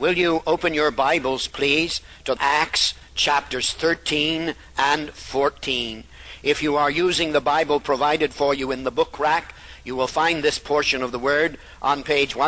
Will you open your Bibles, please, to Acts chapters 13 and 14. If you are using the Bible provided for you in the book rack, you will find this portion of the Word on page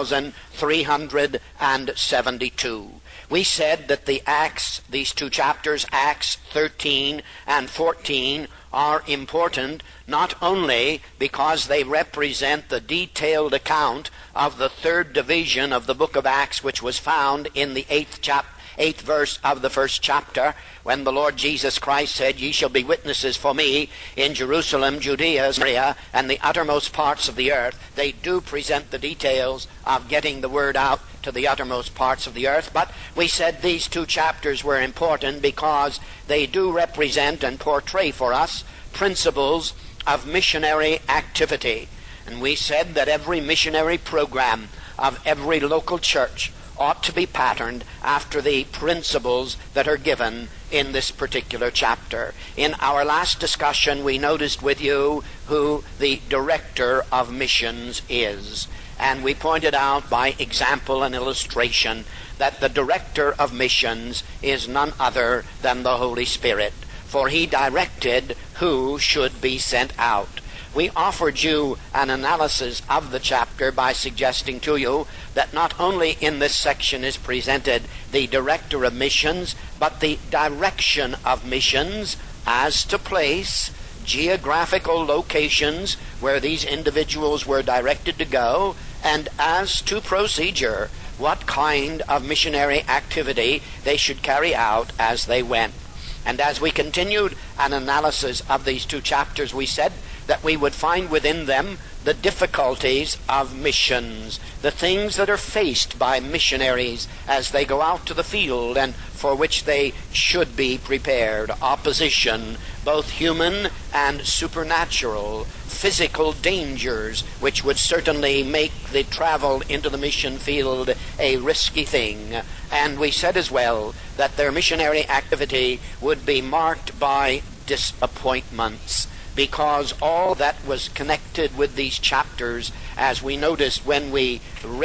1372. We said that these two chapters, Acts 13 and 14, are important not only because they represent the detailed account of the third division of the book of Acts, which was found in the eighth verse of the first chapter, when the Lord Jesus Christ said, "Ye shall be witnesses for me in Jerusalem, Judea, Samaria, and the uttermost parts of the earth." They do present the details of getting the word out to the uttermost parts of the earth. But we said these two chapters were important because they do represent and portray for us principles of missionary activity. And we said that every missionary program of every local church ought to be patterned after the principles that are given in this particular chapter. In our last discussion, we noticed with you who the director of missions is. And we pointed out by example and illustration that the director of missions is none other than the Holy Spirit, for he directed who should be sent out. We offered you an analysis of the chapter by suggesting to you that not only in this section is presented the director of missions, but the direction of missions as to place, geographical locations where these individuals were directed to go, and as to procedure, what kind of missionary activity they should carry out as they went. And as we continued an analysis of these two chapters, we said that we would find within them the difficulties of missions, the things that are faced by missionaries as they go out to the field and for which they should be prepared. Opposition, both human and supernatural, physical dangers, which would certainly make the travel into the mission field a risky thing. And we said as well that their missionary activity would be marked by disappointments, because all that was connected with these chapters, as we noticed when we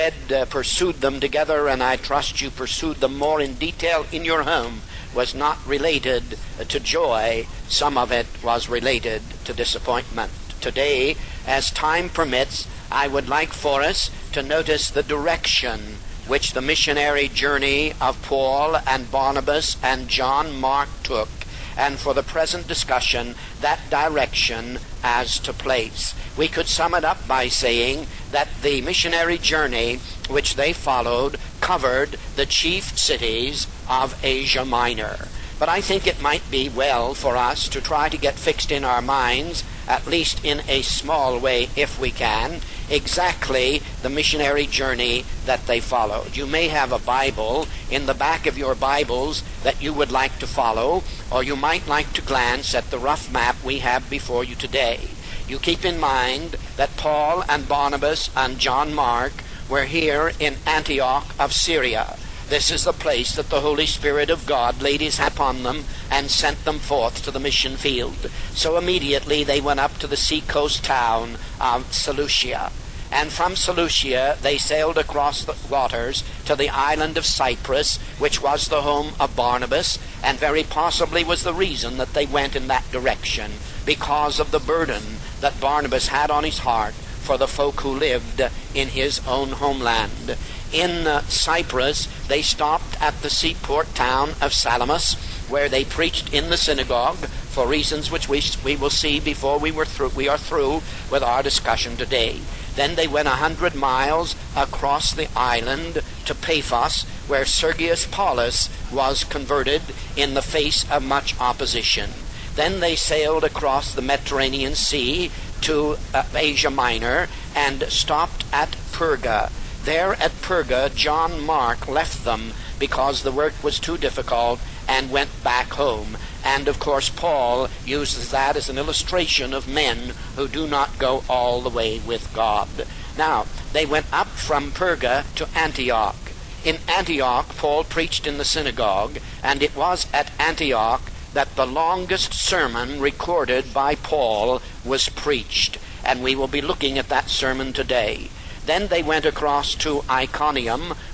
pursued them together, and I trust you pursued them more in detail in your home, was not related to joy. Some of it was related to disappointment. Today, as time permits, I would like for us to notice the direction which the missionary journey of Paul and Barnabas and John Mark took, and for the present discussion, that direction as to place. We could sum it up by saying that the missionary journey which they followed covered the chief cities of Asia Minor. But I think it might be well for us to try to get fixed in our minds, at least in a small way if we can, exactly the missionary journey that they followed. You may have a Bible in the back of your Bibles that you would like to follow, or you might like to glance at the rough map we have before you today. You keep in mind that Paul and Barnabas and John Mark were here in Antioch of Syria. This is the place that the Holy Spirit of God laid his hand upon them and sent them forth to the mission field. So immediately they went up to the seacoast town of Seleucia. And from Seleucia they sailed across the waters to the island of Cyprus, which was the home of Barnabas, and very possibly was the reason that they went in that direction, because of the burden that Barnabas had on his heart for the folk who lived in his own homeland. In Cyprus, they stopped at the seaport town of Salamis, where they preached in the synagogue for reasons which we will see before we are through with our discussion today. Then they went 100 miles across the island to Paphos, where Sergius Paulus was converted in the face of much opposition. Then they sailed across the Mediterranean Sea to Asia Minor and stopped at Perga. There at Perga, John Mark left them because the work was too difficult and went back home. And of course Paul uses that as an illustration of men who do not go all the way with God. Now, they went up from Perga to Antioch. In Antioch, Paul preached in the synagogue, and it was at Antioch that the longest sermon recorded by Paul was preached. And we will be looking at that sermon today. Then they went across to Iconium,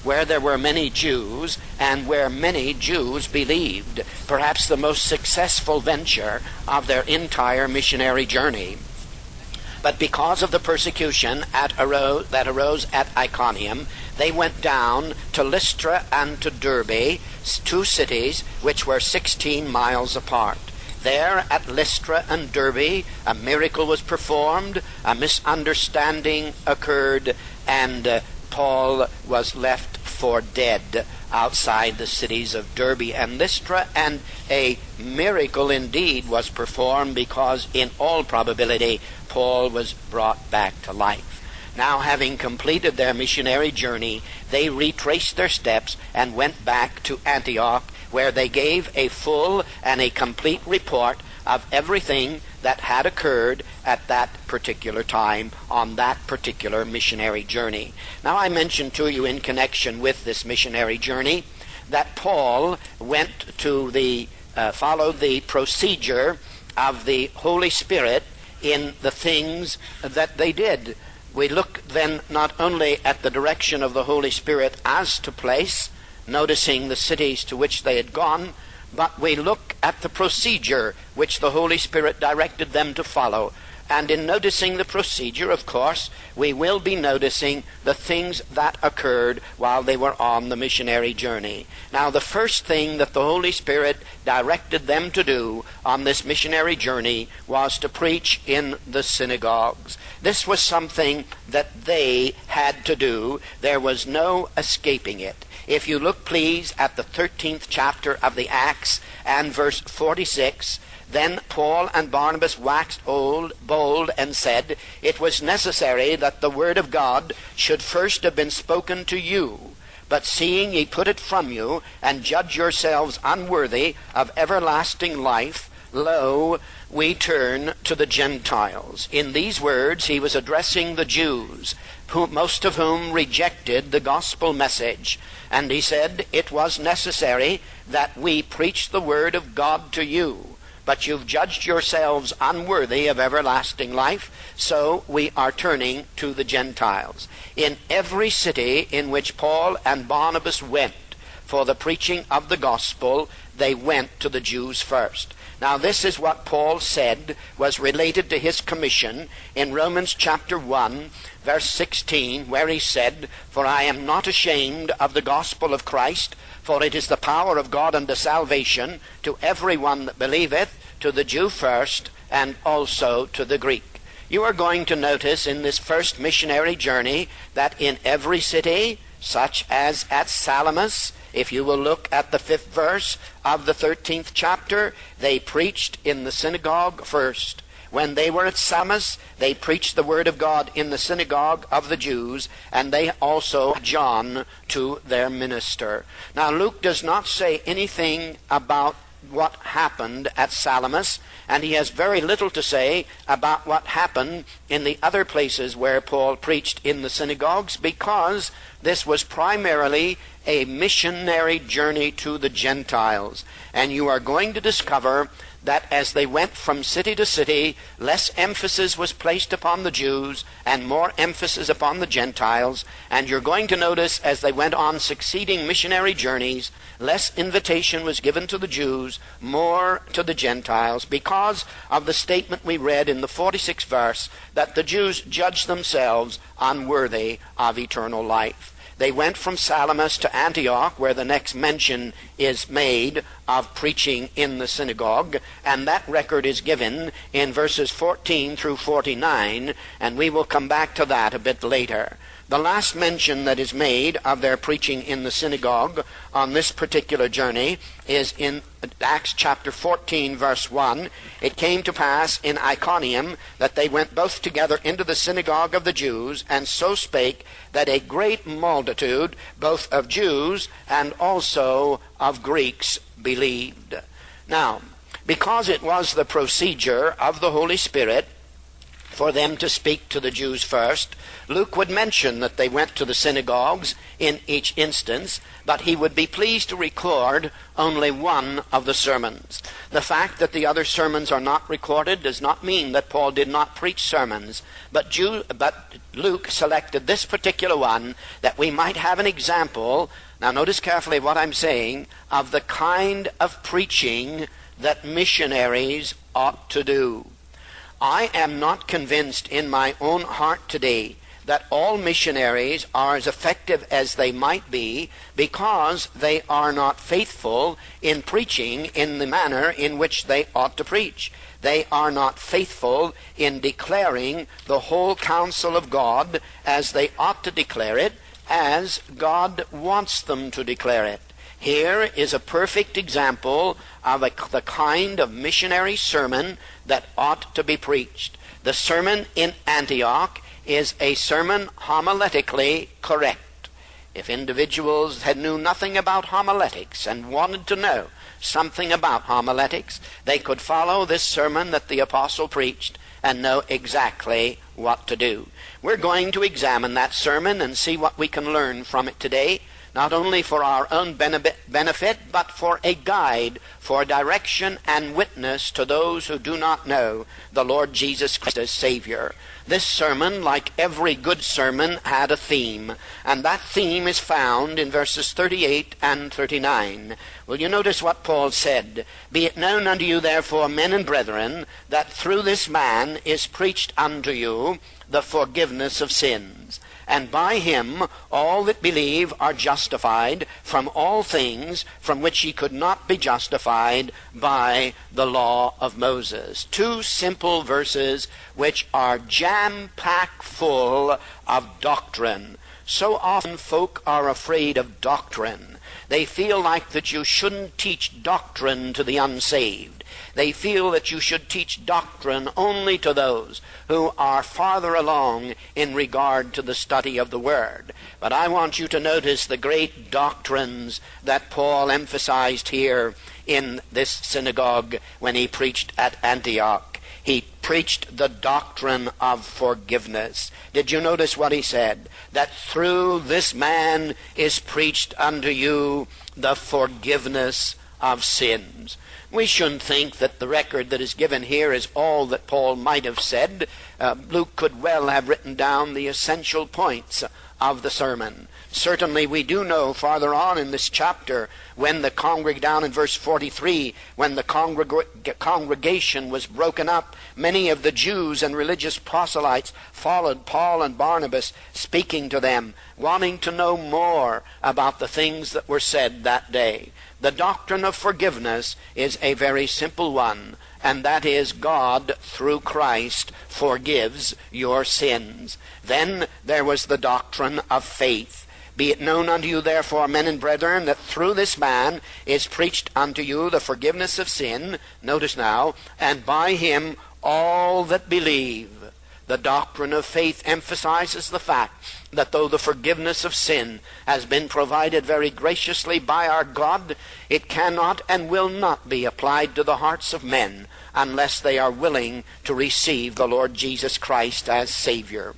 where there were many Jews and where many Jews believed, perhaps the most successful venture of their entire missionary journey. But because of the persecution that arose at Iconium, they went down to Lystra and to Derbe, two cities which were 16 miles apart. There at Lystra and Derbe, a miracle was performed, a misunderstanding occurred, and Paul was left for dead outside the cities of Derbe and Lystra, and a miracle indeed was performed, because in all probability Paul was brought back to life. Now, having completed their missionary journey, they retraced their steps and went back to Antioch, where they gave a full and a complete report of everything that had occurred at that particular time on that particular missionary journey. Now, I mentioned to you in connection with this missionary journey that Paul went to followed the procedure of the Holy Spirit in the things that they did. We look then not only at the direction of the Holy Spirit as to place, noticing the cities to which they had gone, but we look at the procedure which the Holy Spirit directed them to follow. And in noticing the procedure, of course, we will be noticing the things that occurred while they were on the missionary journey. Now, the first thing that the Holy Spirit directed them to do on this missionary journey was to preach in the synagogues. This was something that they had to do. There was no escaping it. If you look, please, at the 13th chapter of the Acts and verse 46, then Paul and Barnabas waxed bold and said, "It was necessary that the word of God should first have been spoken to you. But seeing ye put it from you, and judge yourselves unworthy of everlasting life, lo, we turn to the Gentiles." In these words he was addressing the Jews, most of whom rejected the gospel message. And he said, "It was necessary that we preach the word of God to you. But you've judged yourselves unworthy of everlasting life, so we are turning to the Gentiles." In every city in which Paul and Barnabas went for the preaching of the gospel, they went to the Jews first. Now, this is what Paul said was related to his commission in Romans chapter 1, verse 16, where he said, "For I am not ashamed of the gospel of Christ, for it is the power of God unto salvation to every one that believeth, to the Jew first, and also to the Greek." You are going to notice in this first missionary journey that in every city, such as at Salamis, if you will look at the 5th verse of the 13th chapter, they preached in the synagogue first. When they were at Salamis, they preached the word of God in the synagogue of the Jews, and they also had John to their minister. Now, Luke does not say anything about what happened at Salamis, and he has very little to say about what happened in the other places where Paul preached in the synagogues, because this was primarily a missionary journey to the Gentiles. And you are going to discover that as they went from city to city, less emphasis was placed upon the Jews and more emphasis upon the Gentiles. And you're going to notice as they went on succeeding missionary journeys, less invitation was given to the Jews, more to the Gentiles, because of the statement we read in the 46th verse that the Jews judged themselves unworthy of eternal life. They went from Salamis to Antioch, where the next mention is made of preaching in the synagogue, and that record is given in verses 14 through 49, and we will come back to that a bit later. The last mention that is made of their preaching in the synagogue on this particular journey is in Acts chapter 14, verse 1. "It came to pass in Iconium that they went both together into the synagogue of the Jews, and so spake that a great multitude, both of Jews and also of Greeks, believed." Now, because it was the procedure of the Holy Spirit for them to speak to the Jews first. Luke would mention that they went to the synagogues in each instance, but he would be pleased to record only one of the sermons. The fact that the other sermons are not recorded does not mean that Paul did not preach sermons, but Luke selected this particular one that we might have an example, now notice carefully what I'm saying, of the kind of preaching that missionaries ought to do. I am not convinced in my own heart today that all missionaries are as effective as they might be because they are not faithful in preaching in the manner in which they ought to preach. They are not faithful in declaring the whole counsel of God as they ought to declare it, as God wants them to declare it. Here is a perfect example of the kind of missionary sermon that ought to be preached. The sermon in Antioch is a sermon homiletically correct. If individuals had knew nothing about homiletics and wanted to know something about homiletics, they could follow this sermon that the apostle preached and know exactly what to do. We're going to examine that sermon and see what we can learn from it today, not only for our own benefit, but for a guide, for direction and witness to those who do not know the Lord Jesus Christ as Savior. This sermon, like every good sermon, had a theme, and that theme is found in verses 38 and 39. Will you notice what Paul said? Be it known unto you, therefore, men and brethren, that through this man is preached unto you the forgiveness of sins. And by him all that believe are justified from all things from which ye could not be justified by the law of Moses. Two simple verses which are jam-packed full of doctrine. So often folk are afraid of doctrine. They feel like that you shouldn't teach doctrine to the unsaved. They feel that you should teach doctrine only to those who are farther along in regard to the study of the Word. But I want you to notice the great doctrines that Paul emphasized here in this synagogue when he preached at Antioch. He preached the doctrine of forgiveness. Did you notice what he said? That through this man is preached unto you the forgiveness of sins. We shouldn't think that the record that is given here is all that Paul might have said. Luke could well have written down the essential points of the sermon. Certainly we do know farther on in this chapter, when down in verse 43, when the congregation was broken up, many of the Jews and religious proselytes followed Paul and Barnabas, speaking to them, wanting to know more about the things that were said that day. The doctrine of forgiveness is a very simple one, and that is God, through Christ, forgives your sins. Then there was the doctrine of faith. Be it known unto you, therefore, men and brethren, that through this man is preached unto you the forgiveness of sin. Notice now, and by him all that believe. The doctrine of faith emphasizes the fact that though the forgiveness of sin has been provided very graciously by our God, it cannot and will not be applied to the hearts of men unless they are willing to receive the Lord Jesus Christ as Savior.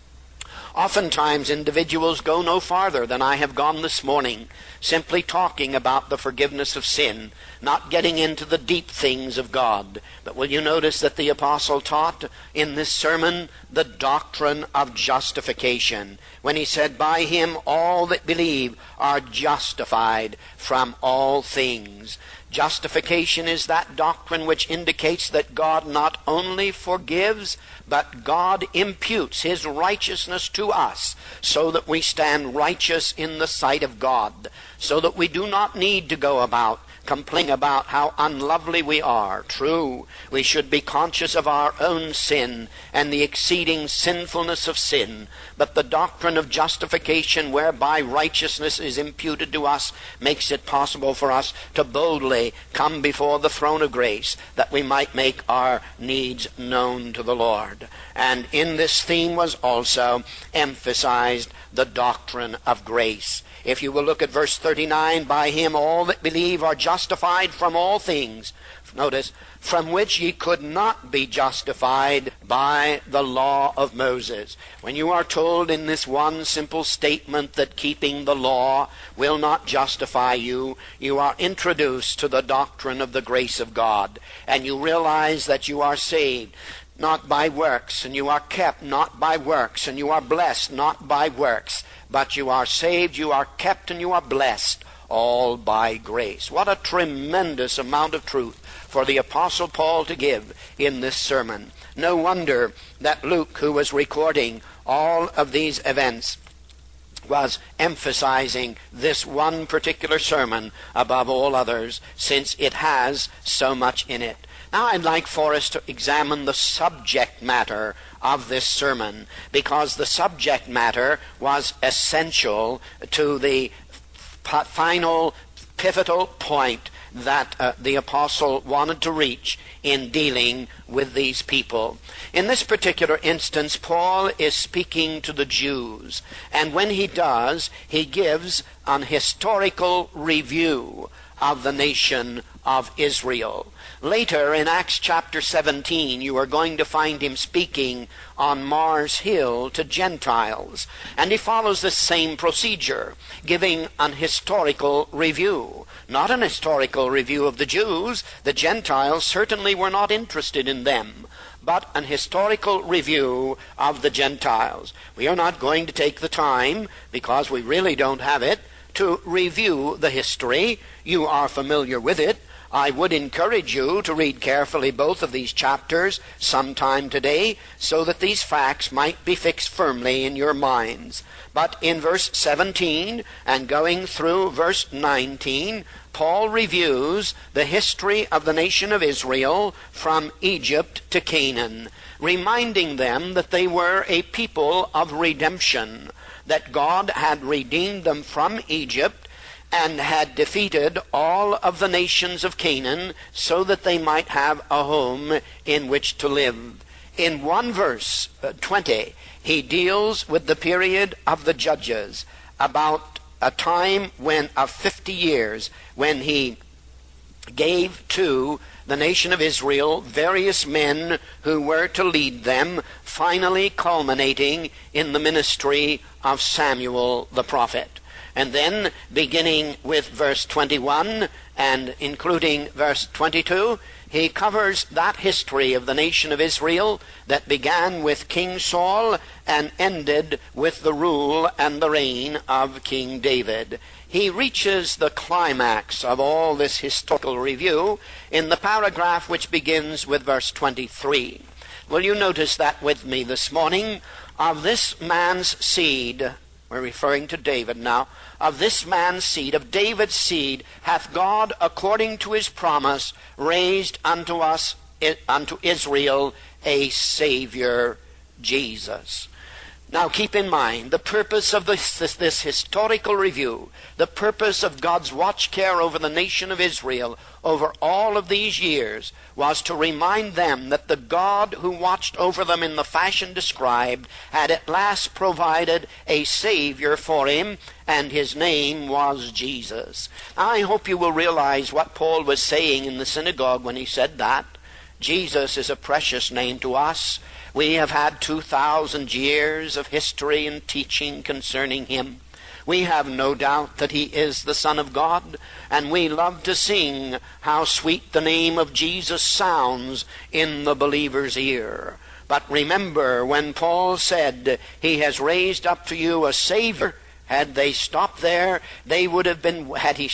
Oftentimes individuals go no farther than I have gone this morning, simply talking about the forgiveness of sin, not getting into the deep things of God. But will you notice that the apostle taught in this sermon the doctrine of justification, when he said, by him all that believe are justified from all things. Justification is that doctrine which indicates that God not only forgives, but God imputes his righteousness to us, so that we stand righteous in the sight of God, so that we do not need to go about complaining about how unlovely we are. True, we should be conscious of our own sin and the exceeding sinfulness of sin, but the doctrine of justification, whereby righteousness is imputed to us, makes it possible for us to boldly come before the throne of grace, that we might make our needs known to the Lord. And in this theme was also emphasized the doctrine of grace. If you will look at verse 39, by him all that believe are justified justified from all things, notice, from which ye could not be justified by the law of Moses. When you are told in this one simple statement that keeping the law will not justify you, you are introduced to the doctrine of the grace of God, and you realize that you are saved not by works, and you are kept not by works, and you are blessed not by works, but you are saved, you are kept, and you are blessed all by grace. What a tremendous amount of truth for the Apostle Paul to give in this sermon. No wonder that Luke, who was recording all of these events, was emphasizing this one particular sermon above all others, since it has so much in it. Now I'd like for us to examine the subject matter of this sermon, because the subject matter was essential to the final pivotal point that the apostle wanted to reach in dealing with these people. In this particular instance, Paul is speaking to the Jews, and when he does, he gives an historical review of the nation of Israel. Later in Acts chapter 17, you are going to find him speaking on Mars Hill to Gentiles, and he follows the same procedure, giving an historical review. Not an historical review of the Jews. The Gentiles certainly were not interested in them, but an historical review of the Gentiles. We are not going to take the time, because we really don't have it, to review the history. You are familiar with it. I would encourage you to read carefully both of these chapters sometime today, so that these facts might be fixed firmly in your minds. But in verse 17 and going through verse 19, Paul reviews the history of the nation of Israel from Egypt to Canaan, reminding them that they were a people of redemption, that God had redeemed them from Egypt and had defeated all of the nations of Canaan so that they might have a home in which to live. In one verse, 20, he deals with the period of the judges, about a time of 50 years, when he gave to the nation of Israel various men who were to lead them, finally culminating in the ministry of Samuel the prophet. And then, beginning with verse 21 and including verse 22, he covers that history of the nation of Israel that began with King Saul and ended with the rule and the reign of King David. He reaches the climax of all this historical review in the paragraph which begins with verse 23. Will you notice that with me this morning? Of this man's seed, we're referring to David now, of this man's seed, of David's seed, hath God, according to his promise, raised unto us, unto Israel, a Savior, Jesus. Now keep in mind, the purpose of this historical review, the purpose of God's watch care over the nation of Israel over all of these years, was to remind them that the God who watched over them in the fashion described had at last provided a Savior for him, and his name was Jesus. I hope you will realize what Paul was saying in the synagogue when he said that. Jesus is a precious name to us. We have had 2,000 years of history and teaching concerning him. We have no doubt that he is the Son of God, and we love to sing how sweet the name of Jesus sounds in the believer's ear. But remember, when Paul said, he has raised up to you a Savior, had he stopped there, they would have been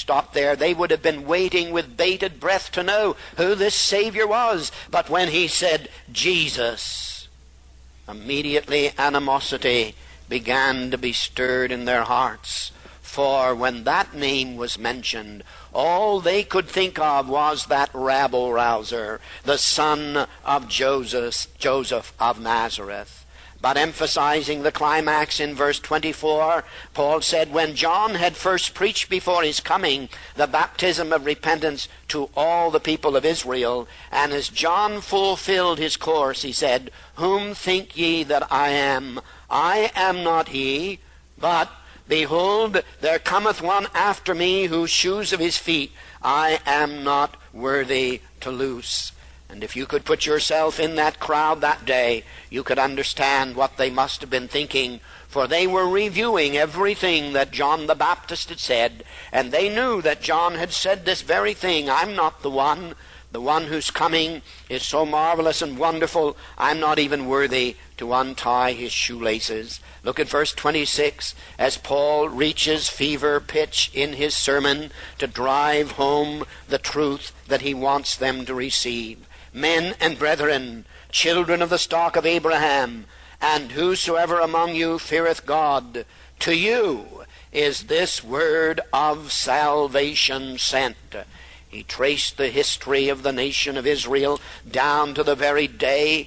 waiting with bated breath to know who this Savior was. But when he said, Jesus, immediately animosity began to be stirred in their hearts. For when that name was mentioned, all they could think of was that rabble-rouser, the son of Joseph of Nazareth. But emphasizing the climax in verse 24, Paul said, when John had first preached before his coming the baptism of repentance to all the people of Israel, and as John fulfilled his course, he said, whom think ye that I am? I am not he, but Behold, there cometh one after me, whose shoes of his feet I am not worthy to loose. And if you could put yourself in that crowd that day, you could understand what they must have been thinking, for they were reviewing everything that John the Baptist had said, and they knew that John had said this very thing: I'm not the one. The one who's coming is so marvelous and wonderful, I'm not even worthy to untie his shoelaces. Look at verse 26, as Paul reaches fever pitch in his sermon to drive home the truth that he wants them to receive. Men and brethren, children of the stock of Abraham, and whosoever among you feareth God, to you is this word of salvation sent. He traced the history of the nation of Israel down to the very day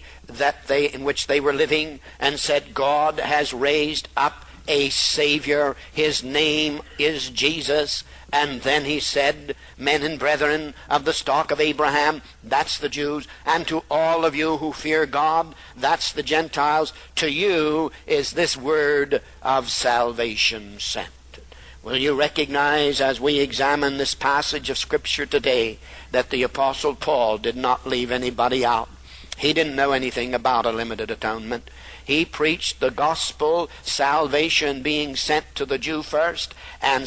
in which they were living, and said, God has raised up a Savior. His name is Jesus. And then he said, men and brethren of the stock of Abraham, that's the Jews, and to all of you who fear God, that's the Gentiles, to you is this word of salvation sent. Will you recognize, as we examine this passage of Scripture today, that the Apostle Paul did not leave anybody out? He didn't know anything about a limited atonement. He preached the gospel, salvation being sent to the Jew first, and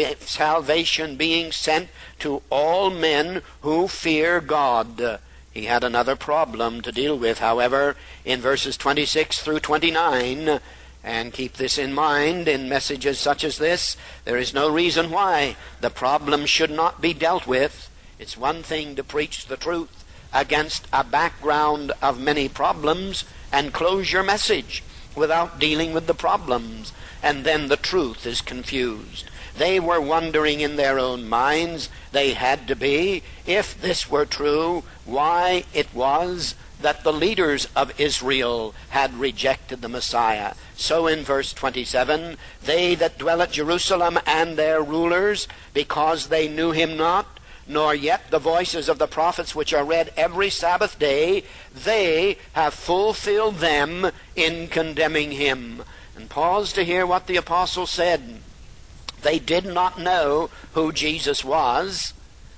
salvation being sent to all men who fear God. He had another problem to deal with, however, in verses 26 through 29. And keep this in mind in messages such as this. There is no reason why the problem should not be dealt with. It's one thing to preach the truth against a background of many problems and close your message without dealing with the problems, and then the truth is confused. They were wondering in their own minds, they had to be, if this were true, why it was that the leaders of Israel had rejected the Messiah. So in verse 27, they that dwell at Jerusalem and their rulers, because they knew him not, nor yet the voices of the prophets which are read every Sabbath day, they have fulfilled them in condemning him. And pause to hear what the apostle said. They did not know who Jesus was,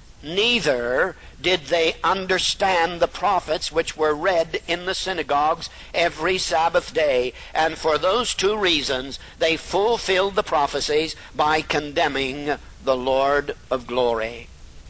neither did they understand the prophets which were read in the synagogues every Sabbath day. And for those two reasons, they fulfilled the prophecies by condemning the Lord of glory.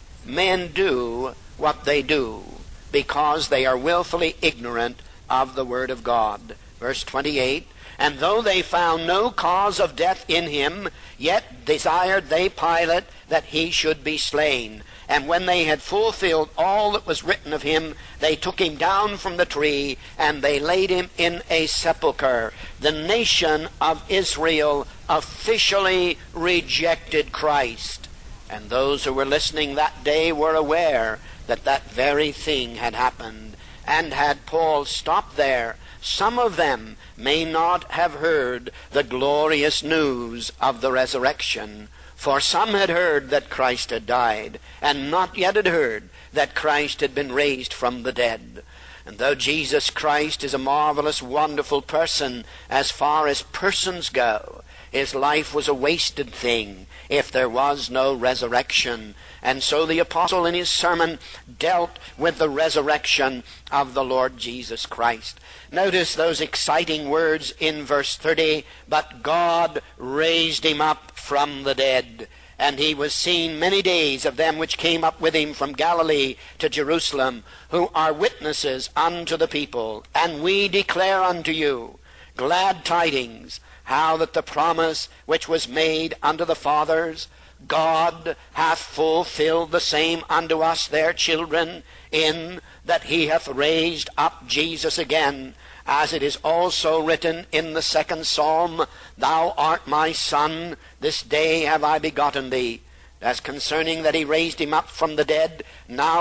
Men do what they do because they are willfully ignorant of the Word of God. Verse 28, and though they found no cause of death in him, yet desired they Pilate that he should be slain. And when they had fulfilled all that was written of him, they took him down from the tree, and they laid him in a sepulchre. The nation of Israel officially rejected Christ. And those who were listening that day were aware that that very thing had happened. And had Paul stopped there, some of them may not have heard the glorious news of the resurrection. For some had heard that Christ had died, and not yet had heard that Christ had been raised from the dead. And though Jesus Christ is a marvelous, wonderful person as far as persons go, his life was a wasted thing if there was no resurrection. And so the apostle in his sermon dealt with the resurrection of the Lord Jesus Christ. Notice those exciting words in verse 30, but God raised him up from the dead, and he was seen many days of them which came up with him from Galilee to Jerusalem, who are witnesses unto the people. And we declare unto you glad tidings, how that the promise which was made unto the fathers, God hath fulfilled the same unto us their children, in that he hath raised up Jesus again, as it is also written in the 2nd Psalm, Thou art my Son, this day have I begotten thee. As concerning that he raised him up from the dead, now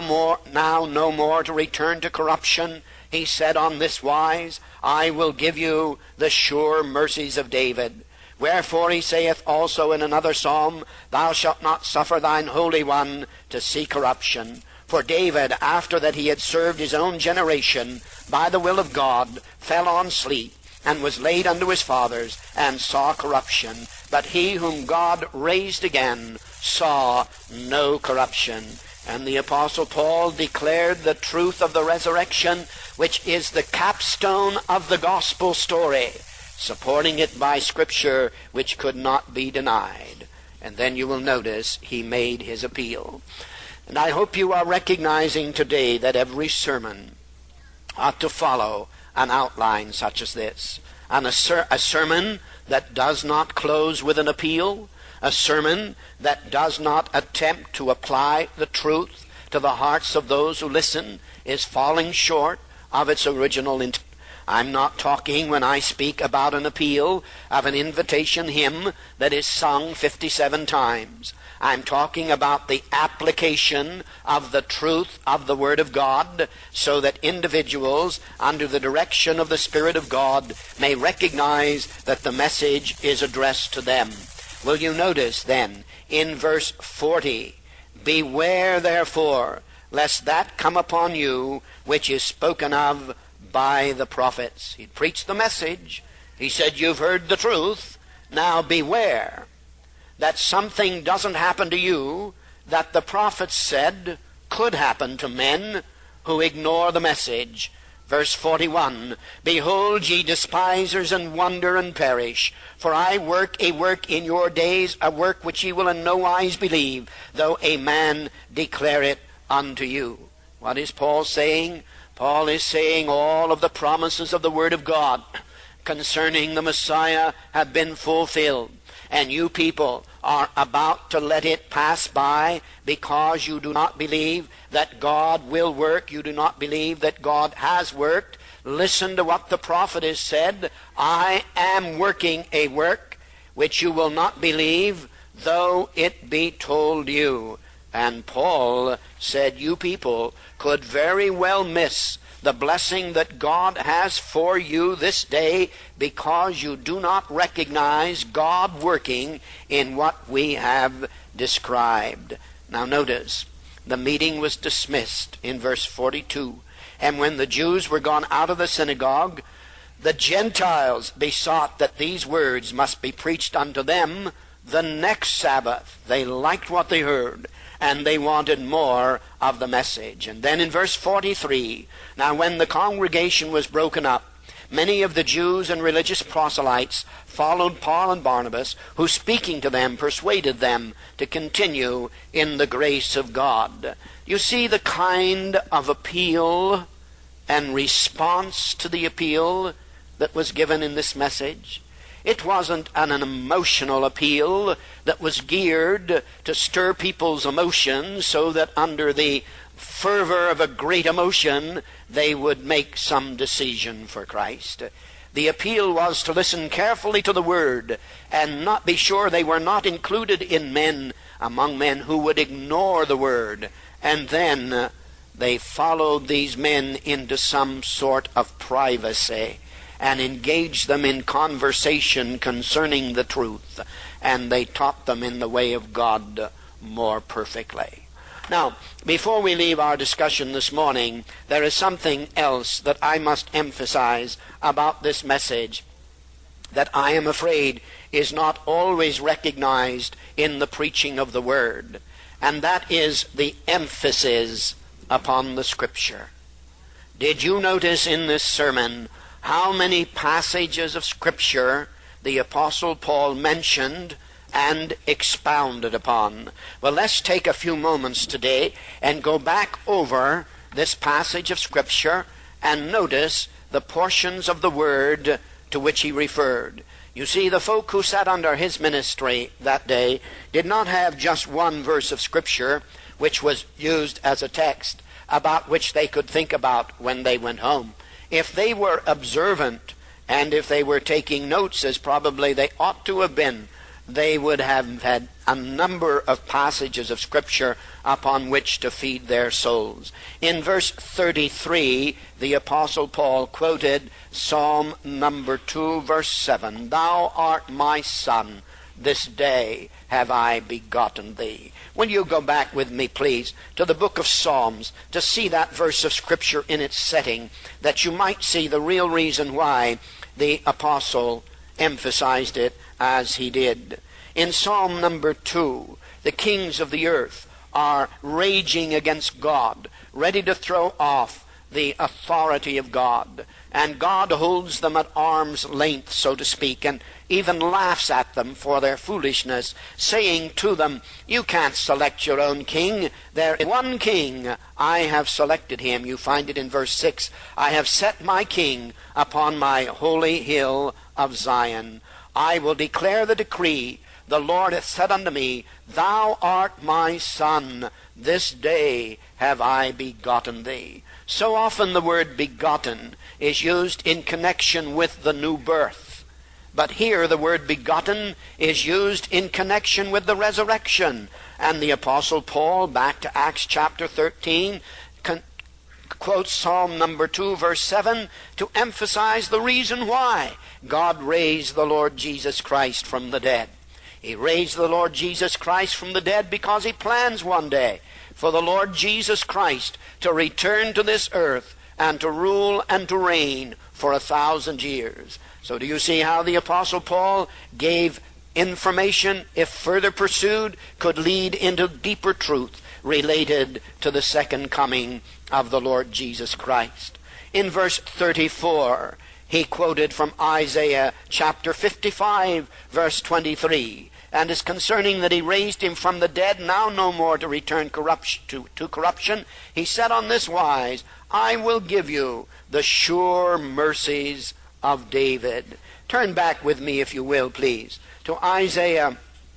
no more to return to corruption, he said on this wise, I will give you the sure mercies of David. Wherefore he saith also in another psalm, Thou shalt not suffer thine Holy One to see corruption. For David, after that he had served his own generation by the will of God, fell on sleep, and was laid unto his fathers, and saw corruption. But he whom God raised again saw no corruption. And the Apostle Paul declared the truth of the resurrection, which is the capstone of the gospel story, supporting it by Scripture which could not be denied. And then you will notice he made his appeal. And I hope you are recognizing today that every sermon ought to follow an outline such as this. And a sermon that does not close with an appeal, a sermon that does not attempt to apply the truth to the hearts of those who listen, is falling short of its original intent. I'm not talking, when I speak about an appeal, of an invitation hymn that is sung 57 times. I'm talking about the application of the truth of the Word of God, so that individuals, under the direction of the Spirit of God, may recognize that the message is addressed to them. Will you notice then, in verse 40, "Beware therefore, lest that come upon you which is spoken of by the prophets." He preached the message. He said, you've heard the truth. Now beware that something doesn't happen to you that the prophets said could happen to men who ignore the message. Verse 41, "Behold, ye despisers, and wonder and perish. For I work a work in your days, a work which ye will in no wise believe, though a man declare it unto you." What is Paul saying? Paul is saying all of the promises of the Word of God concerning the Messiah have been fulfilled. And you people are about to let it pass by because you do not believe that God will work. You do not believe that God has worked. Listen to what the prophet has said. "I am working a work which you will not believe, though it be told you." And Paul said you people could very well miss the blessing that God has for you this day because you do not recognize God working in what we have described. Now notice, the meeting was dismissed in verse 42. "And when the Jews were gone out of the synagogue, the Gentiles besought that these words must be preached unto them the next Sabbath." They liked what they heard, and they wanted more of the message. And then in verse 43, "Now when the congregation was broken up, many of the Jews and religious proselytes followed Paul and Barnabas, who speaking to them persuaded them to continue in the grace of God." You see the kind of appeal and response to the appeal that was given in this message. It wasn't an emotional appeal that was geared to stir people's emotions so that under the fervor of a great emotion they would make some decision for Christ. The appeal was to listen carefully to the Word and not be sure they were not included in men, among men who would ignore the Word. And then they followed these men into some sort of privacy and engaged them in conversation concerning the truth, and they taught them in the way of God more perfectly. Now, before we leave our discussion this morning, there is something else that I must emphasize about this message that I am afraid is not always recognized in the preaching of the Word, and that is the emphasis upon the Scripture. Did you notice in this sermon how many passages of Scripture the Apostle Paul mentioned and expounded upon? Well, let's take a few moments today and go back over this passage of Scripture and notice the portions of the Word to which he referred. You see, the folk who sat under his ministry that day did not have just one verse of Scripture which was used as a text about which they could think about when they went home. If they were observant, and if they were taking notes, as probably they ought to have been, they would have had a number of passages of Scripture upon which to feed their souls. In verse 33, the Apostle Paul quoted Psalm number 2, verse 7, "Thou art my son, this day have I begotten thee. Will you go back with me, please, to the book of Psalms to see that verse of Scripture in its setting, that you might see the real reason why the apostle emphasized it as he did. In Psalm number 2, the kings of the earth are raging against God, ready to throw off the authority of God. And God holds them at arm's length, so to speak, and even laughs at them for their foolishness, saying to them, you can't select your own king. There is one king. I have selected him. You find it in verse 6. I have set my king upon my holy hill of Zion. I will declare the decree. The Lord hath said unto me, thou art my son. This day have I begotten thee. So often the word begotten is used in connection with the new birth. But here the word begotten is used in connection with the resurrection. And the Apostle Paul, back to Acts chapter 13, quotes Psalm number 2, verse 7, to emphasize the reason why God raised the Lord Jesus Christ from the dead. He raised the Lord Jesus Christ from the dead because he plans one day for the Lord Jesus Christ to return to this earth and to rule and to reign for 1,000 years. So do you see how the Apostle Paul gave information, if further pursued, could lead into deeper truth related to the second coming of the Lord Jesus Christ? In verse 34, he quoted from Isaiah chapter 55, verse 23, and is concerning that he raised him from the dead, now no more to return to corruption. He said on this wise, I will give you the sure mercies of David. Turn back with me, if you will, please, to Isaiah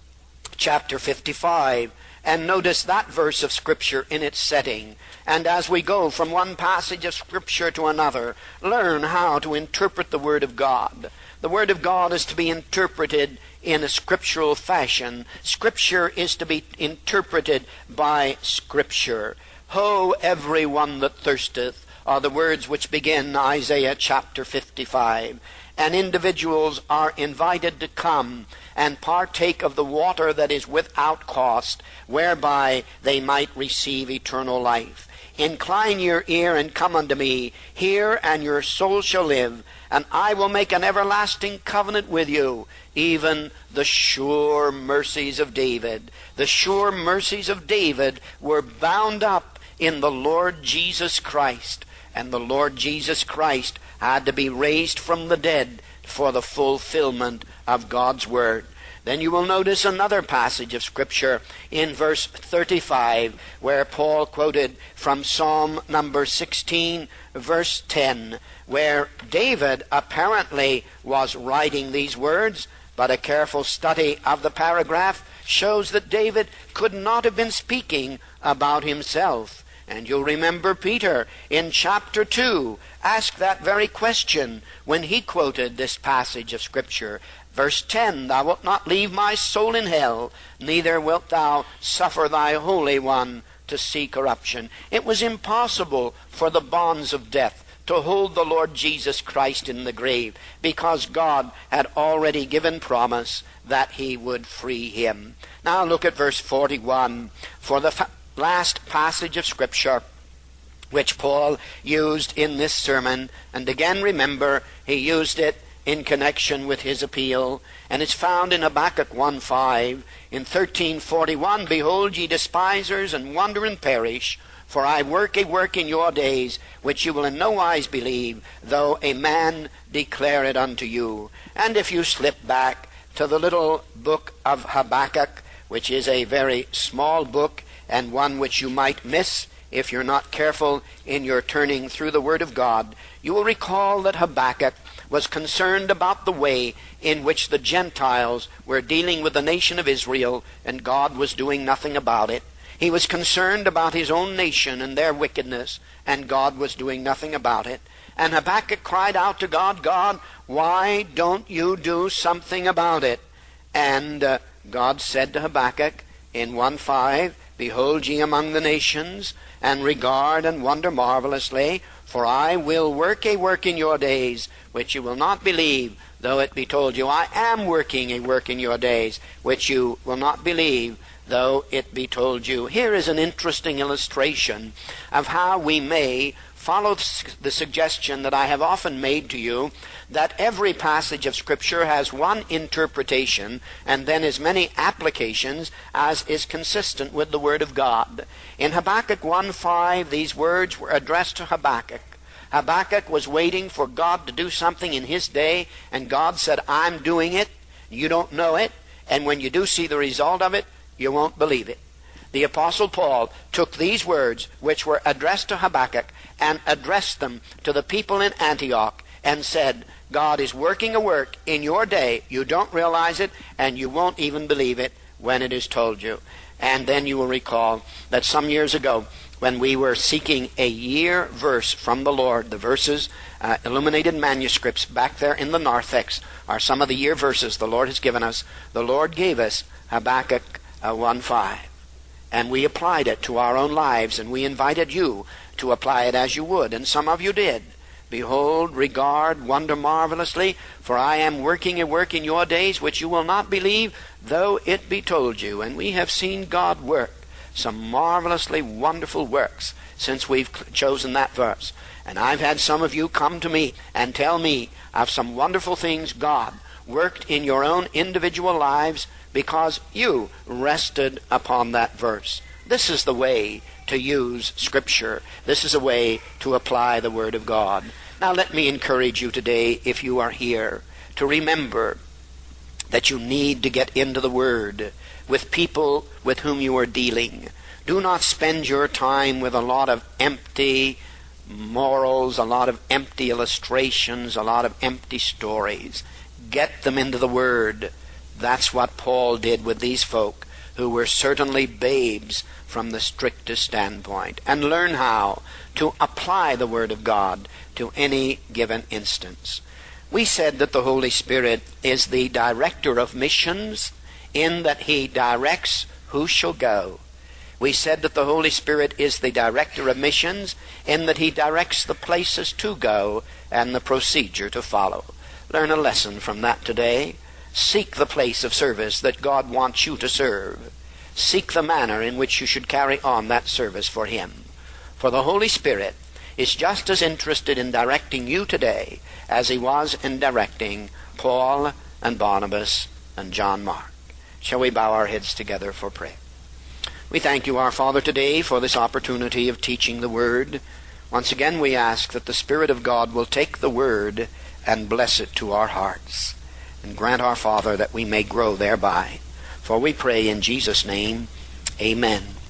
chapter 55, and notice that verse of Scripture in its setting. And as we go from one passage of Scripture to another, learn how to interpret the Word of God. The Word of God is to be interpreted in a scriptural fashion. Scripture is to be interpreted by Scripture. Ho, every one that thirsteth, are the words which begin Isaiah chapter 55. And individuals are invited to come and partake of the water that is without cost, whereby they might receive eternal life. Incline your ear and come unto me. Hear, and your soul shall live. And I will make an everlasting covenant with you, even the sure mercies of David. The sure mercies of David were bound up in the Lord Jesus Christ. And the Lord Jesus Christ had to be raised from the dead for the fulfillment of God's Word. Then you will notice another passage of Scripture in verse 35, where Paul quoted from Psalm number 16, verse 10, where David apparently was writing these words, but a careful study of the paragraph shows that David could not have been speaking about himself. And you'll remember Peter in chapter 2 asked that very question when he quoted this passage of Scripture. Verse 10, thou wilt not leave my soul in hell, neither wilt thou suffer thy Holy One to see corruption. It was impossible for the bonds of death to hold the Lord Jesus Christ in the grave, because God had already given promise that he would free him. Now look at verse 41 for the last passage of Scripture which Paul used in this sermon. And again, remember, he used it in connection with his appeal, and it's found in Habakkuk 1:5. In 13:41, behold, ye despisers, and wonder and perish, for I work a work in your days, which you will in no wise believe, though a man declare it unto you. And if you slip back to the little book of Habakkuk, which is a very small book, and one which you might miss if you're not careful in your turning through the Word of God, you will recall that Habakkuk was concerned about the way in which the Gentiles were dealing with the nation of Israel, and God was doing nothing about it. He was concerned about his own nation and their wickedness, and God was doing nothing about it. And Habakkuk cried out to God, God, why don't you do something about it? And God said to Habakkuk in 1:5, behold ye among the nations, and regard and wonder marvelously, for I will work a work in your days, which you will not believe, though it be told you. I am working a work in your days, which you will not believe, though it be told you. Here is an interesting illustration of how we may follow the suggestion that I have often made to you, that every passage of Scripture has one interpretation and then as many applications as is consistent with the Word of God. In Habakkuk 1:5, these words were addressed to Habakkuk. Habakkuk was waiting for God to do something in his day, and God said, I'm doing it. You don't know it, and when you do see the result of it, you won't believe it. The Apostle Paul took these words, which were addressed to Habakkuk, and addressed them to the people in Antioch, and said, God is working a work in your day. You don't realize it, and you won't even believe it when it is told you. And then you will recall that some years ago, when we were seeking a year verse from the Lord, the verses, illuminated manuscripts back there in the narthex are some of the year verses the Lord has given us. The Lord gave us Habakkuk 1:5. And we applied it to our own lives, and we invited you to apply it as you would, and some of you did. Behold, regard, wonder marvelously, for I am working a work in your days which you will not believe, though it be told you. And we have seen God work some marvelously wonderful works since we've chosen that verse. And I've had some of you come to me and tell me of some wonderful things God worked in your own individual lives because you rested upon that verse. This is the way to use Scripture. This is a way to apply the Word of God. Now let me encourage you today, if you are here, to remember that you need to get into the Word with people with whom you are dealing. Do not spend your time with a lot of empty morals, a lot of empty illustrations, a lot of empty stories. Get them into the Word. That's what Paul did with these folk who were certainly babes from the strictest standpoint, and learn how to apply the Word of God to any given instance. We said that the Holy Spirit is the director of missions in that He directs who shall go. We said that the Holy Spirit is the director of missions in that He directs the places to go and the procedure to follow. Learn a lesson from that today. Seek the place of service that God wants you to serve. Seek the manner in which you should carry on that service for Him. For the Holy Spirit is just as interested in directing you today as He was in directing Paul and Barnabas and John Mark. Shall we bow our heads together for prayer? We thank you, our Father, today for this opportunity of teaching the Word. Once again we ask that the Spirit of God will take the Word and bless it to our hearts. And grant, our Father, that we may grow thereby. For we pray in Jesus' name, amen.